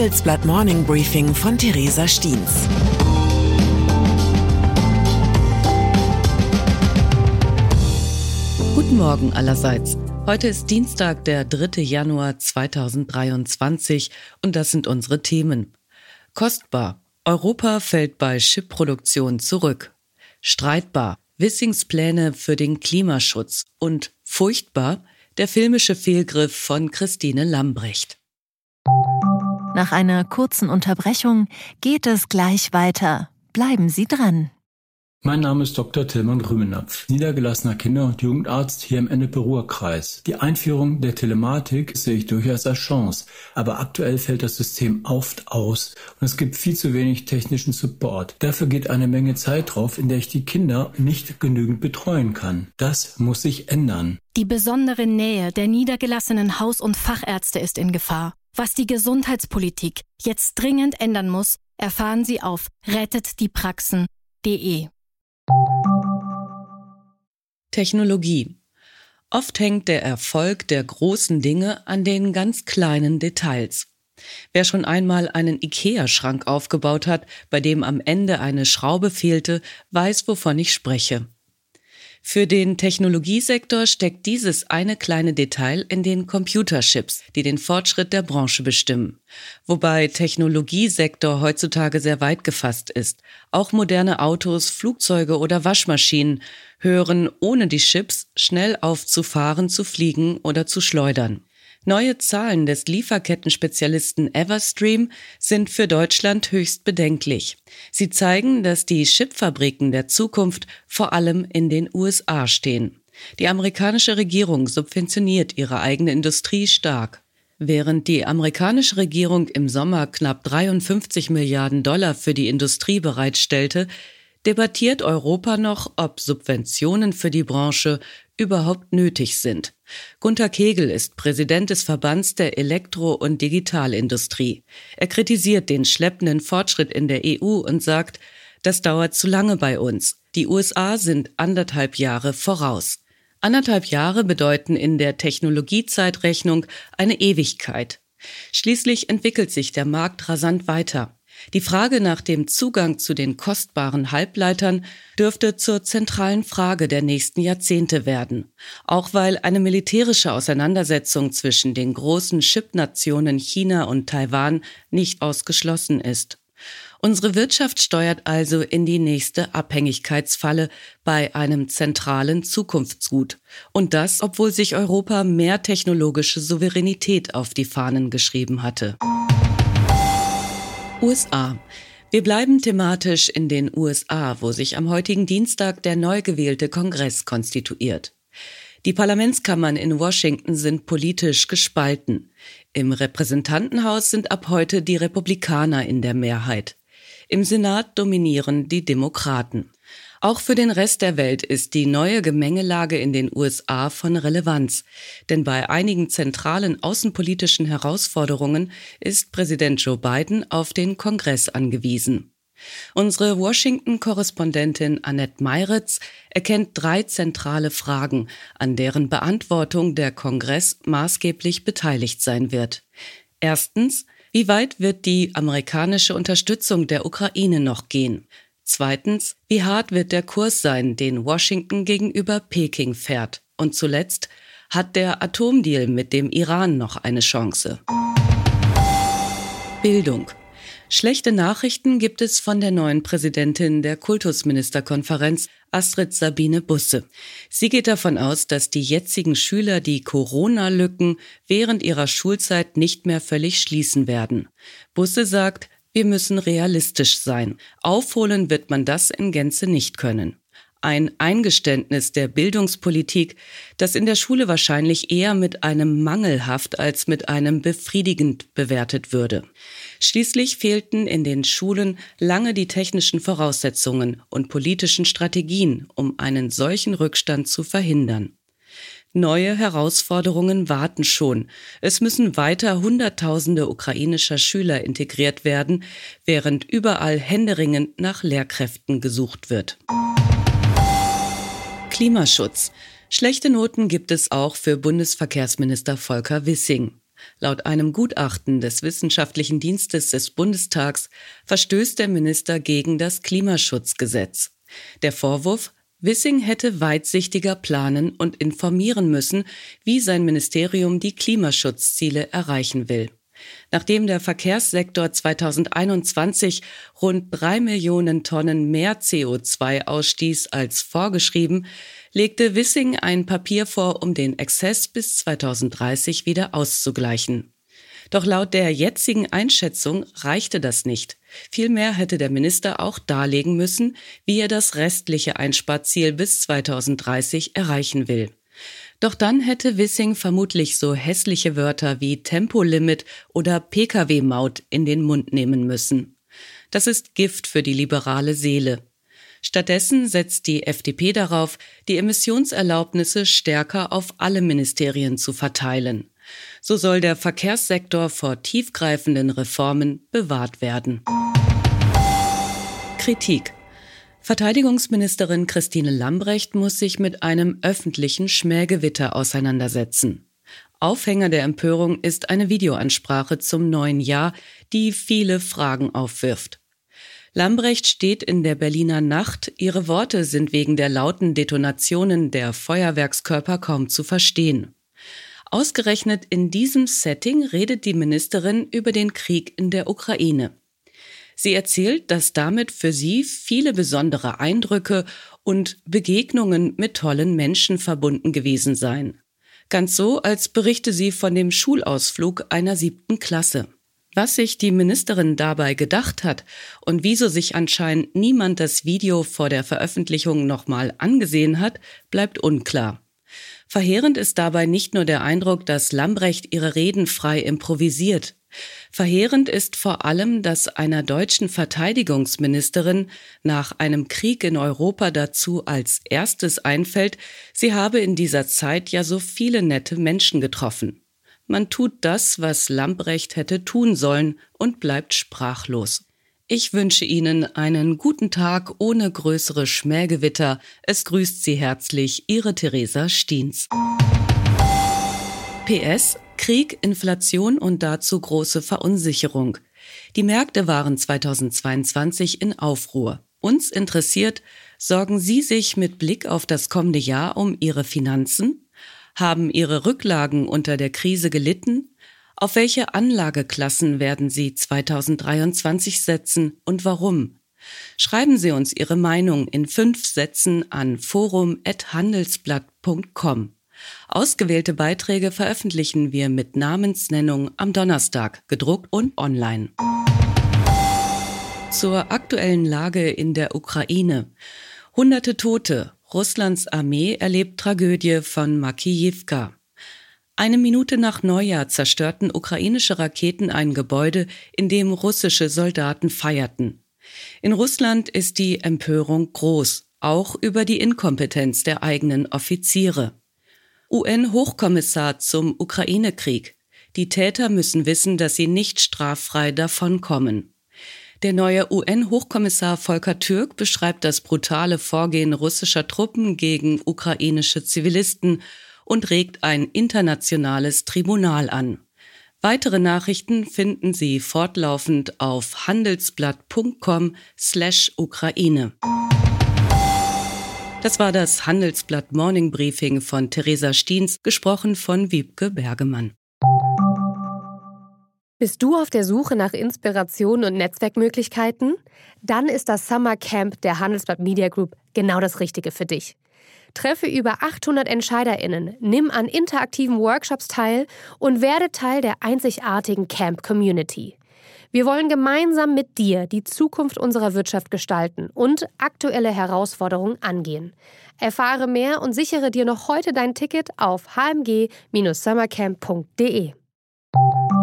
Handelsblatt Morning Briefing von Theresa Stiens. Guten Morgen allerseits. Heute ist Dienstag, der 3. Januar 2023 und das sind unsere Themen. Kostbar. Europa fällt bei Chipproduktion zurück. Streitbar. Wissings Pläne für den Klimaschutz. Und furchtbar. Der filmische Fehlgriff von Christine Lambrecht. Nach einer kurzen Unterbrechung geht es gleich weiter. Bleiben Sie dran. Mein Name ist Dr. Tilman Rümenapf, niedergelassener Kinder- und Jugendarzt hier im Ennepe-Ruhr-Kreis. Die Einführung der Telematik sehe ich durchaus als Chance, aber aktuell fällt das System oft aus und es gibt viel zu wenig technischen Support. Dafür geht eine Menge Zeit drauf, in der ich die Kinder nicht genügend betreuen kann. Das muss sich ändern. Die besondere Nähe der niedergelassenen Haus- und Fachärzte ist in Gefahr. Was die Gesundheitspolitik jetzt dringend ändern muss, erfahren Sie auf rettetdiepraxen.de. Technologie. Oft hängt der Erfolg der großen Dinge an den ganz kleinen Details. Wer schon einmal einen IKEA-Schrank aufgebaut hat, bei dem am Ende eine Schraube fehlte, weiß, wovon ich spreche. Für den Technologiesektor steckt dieses eine kleine Detail in den Computerchips, die den Fortschritt der Branche bestimmen. Wobei Technologiesektor heutzutage sehr weit gefasst ist. Auch moderne Autos, Flugzeuge oder Waschmaschinen hören ohne die Chips schnell auf zu fahren, zu fliegen oder zu schleudern. Neue Zahlen des Lieferkettenspezialisten Everstream sind für Deutschland höchst bedenklich. Sie zeigen, dass die Chipfabriken der Zukunft vor allem in den USA stehen. Die amerikanische Regierung subventioniert ihre eigene Industrie stark. Während die amerikanische Regierung im Sommer knapp 53 Milliarden Dollar für die Industrie bereitstellte, debattiert Europa noch, ob Subventionen für die Branche überhaupt nötig sind. Gunter Kegel ist Präsident des Verbands der Elektro- und Digitalindustrie. Er kritisiert den schleppenden Fortschritt in der EU und sagt, das dauert zu lange bei uns. Die USA sind 1,5 Jahre voraus. 1,5 Jahre bedeuten in der Technologiezeitrechnung eine Ewigkeit. Schließlich entwickelt sich der Markt rasant weiter. Die Frage nach dem Zugang zu den kostbaren Halbleitern dürfte zur zentralen Frage der nächsten Jahrzehnte werden. Auch weil eine militärische Auseinandersetzung zwischen den großen Chipnationen China und Taiwan nicht ausgeschlossen ist. Unsere Wirtschaft steuert also in die nächste Abhängigkeitsfalle bei einem zentralen Zukunftsgut. Und das, obwohl sich Europa mehr technologische Souveränität auf die Fahnen geschrieben hatte. USA. Wir bleiben thematisch in den USA, wo sich am heutigen Dienstag der neu gewählte Kongress konstituiert. Die Parlamentskammern in Washington sind politisch gespalten. Im Repräsentantenhaus sind ab heute die Republikaner in der Mehrheit. Im Senat dominieren die Demokraten. Auch für den Rest der Welt ist die neue Gemengelage in den USA von Relevanz. Denn bei einigen zentralen außenpolitischen Herausforderungen ist Präsident Joe Biden auf den Kongress angewiesen. Unsere Washington-Korrespondentin Annette Meiritz erkennt 3 zentrale Fragen, an deren Beantwortung der Kongress maßgeblich beteiligt sein wird. Erstens, wie weit wird die amerikanische Unterstützung der Ukraine noch gehen? Zweitens, wie hart wird der Kurs sein, den Washington gegenüber Peking fährt? Und zuletzt, hat der Atomdeal mit dem Iran noch eine Chance? Bildung. Schlechte Nachrichten gibt es von der neuen Präsidentin der Kultusministerkonferenz, Astrid Sabine Busse. Sie geht davon aus, dass die jetzigen Schüler die Corona-Lücken während ihrer Schulzeit nicht mehr völlig schließen werden. Busse sagt, wir müssen realistisch sein. Aufholen wird man das in Gänze nicht können. Ein Eingeständnis der Bildungspolitik, das in der Schule wahrscheinlich eher mit einem mangelhaft als mit einem befriedigend bewertet würde. Schließlich fehlten in den Schulen lange die technischen Voraussetzungen und politischen Strategien, um einen solchen Rückstand zu verhindern. Neue Herausforderungen warten schon. Es müssen weiter Hunderttausende ukrainischer Schüler integriert werden, während überall händeringend nach Lehrkräften gesucht wird. Klimaschutz. Schlechte Noten gibt es auch für Bundesverkehrsminister Volker Wissing. Laut einem Gutachten des Wissenschaftlichen Dienstes des Bundestags verstößt der Minister gegen das Klimaschutzgesetz. Der Vorwurf: Wissing hätte weitsichtiger planen und informieren müssen, wie sein Ministerium die Klimaschutzziele erreichen will. Nachdem der Verkehrssektor 2021 rund 3 Millionen Tonnen mehr CO2 ausstieß als vorgeschrieben, legte Wissing ein Papier vor, um den Exzess bis 2030 wieder auszugleichen. Doch laut der jetzigen Einschätzung reichte das nicht. Vielmehr hätte der Minister auch darlegen müssen, wie er das restliche Einsparziel bis 2030 erreichen will. Doch dann hätte Wissing vermutlich so hässliche Wörter wie Tempolimit oder Pkw-Maut in den Mund nehmen müssen. Das ist Gift für die liberale Seele. Stattdessen setzt die FDP darauf, die Emissionserlaubnisse stärker auf alle Ministerien zu verteilen. So soll der Verkehrssektor vor tiefgreifenden Reformen bewahrt werden. Kritik: Verteidigungsministerin Christine Lambrecht muss sich mit einem öffentlichen Schmähgewitter auseinandersetzen. Aufhänger der Empörung ist eine Videoansprache zum neuen Jahr, die viele Fragen aufwirft. Lambrecht steht in der Berliner Nacht, ihre Worte sind wegen der lauten Detonationen der Feuerwerkskörper kaum zu verstehen. Ausgerechnet in diesem Setting redet die Ministerin über den Krieg in der Ukraine. Sie erzählt, dass damit für sie viele besondere Eindrücke und Begegnungen mit tollen Menschen verbunden gewesen seien. Ganz so, als berichte sie von dem Schulausflug einer 7. Klasse. Was sich die Ministerin dabei gedacht hat und wieso sich anscheinend niemand das Video vor der Veröffentlichung nochmal angesehen hat, bleibt unklar. Verheerend ist dabei nicht nur der Eindruck, dass Lambrecht ihre Reden frei improvisiert. Verheerend ist vor allem, dass einer deutschen Verteidigungsministerin nach einem Krieg in Europa dazu als erstes einfällt, sie habe in dieser Zeit ja so viele nette Menschen getroffen. Man tut das, was Lambrecht hätte tun sollen und bleibt sprachlos. Ich wünsche Ihnen einen guten Tag ohne größere Schmähgewitter. Es grüßt Sie herzlich, Ihre Theresa Stiens. PS: Krieg, Inflation und dazu große Verunsicherung. Die Märkte waren 2022 in Aufruhr. Uns interessiert, sorgen Sie sich mit Blick auf das kommende Jahr um Ihre Finanzen? Haben Ihre Rücklagen unter der Krise gelitten? Auf welche Anlageklassen werden Sie 2023 setzen und warum? Schreiben Sie uns Ihre Meinung in 5 Sätzen an forum@handelsblatt.com. Ausgewählte Beiträge veröffentlichen wir mit Namensnennung am Donnerstag, gedruckt und online. Zur aktuellen Lage in der Ukraine. Hunderte Tote. Russlands Armee erlebt Tragödie von Makijivka. 1 Minute nach Neujahr zerstörten ukrainische Raketen ein Gebäude, in dem russische Soldaten feierten. In Russland ist die Empörung groß, auch über die Inkompetenz der eigenen Offiziere. UN-Hochkommissar zum Ukraine-Krieg. Die Täter müssen wissen, dass sie nicht straffrei davonkommen. Der neue UN-Hochkommissar Volker Türk beschreibt das brutale Vorgehen russischer Truppen gegen ukrainische Zivilisten und regt ein internationales Tribunal an. Weitere Nachrichten finden Sie fortlaufend auf handelsblatt.com/Ukraine. Das war das Handelsblatt Morning Briefing von Theresa Stiens, gesprochen von Wiebke Bergemann. Bist du auf der Suche nach Inspiration und Netzwerkmöglichkeiten? Dann ist das Summer Camp der Handelsblatt Media Group genau das Richtige für dich. Treffe über 800 EntscheiderInnen, nimm an interaktiven Workshops teil und werde Teil der einzigartigen Camp-Community. Wir wollen gemeinsam mit dir die Zukunft unserer Wirtschaft gestalten und aktuelle Herausforderungen angehen. Erfahre mehr und sichere dir noch heute dein Ticket auf hmg-summercamp.de.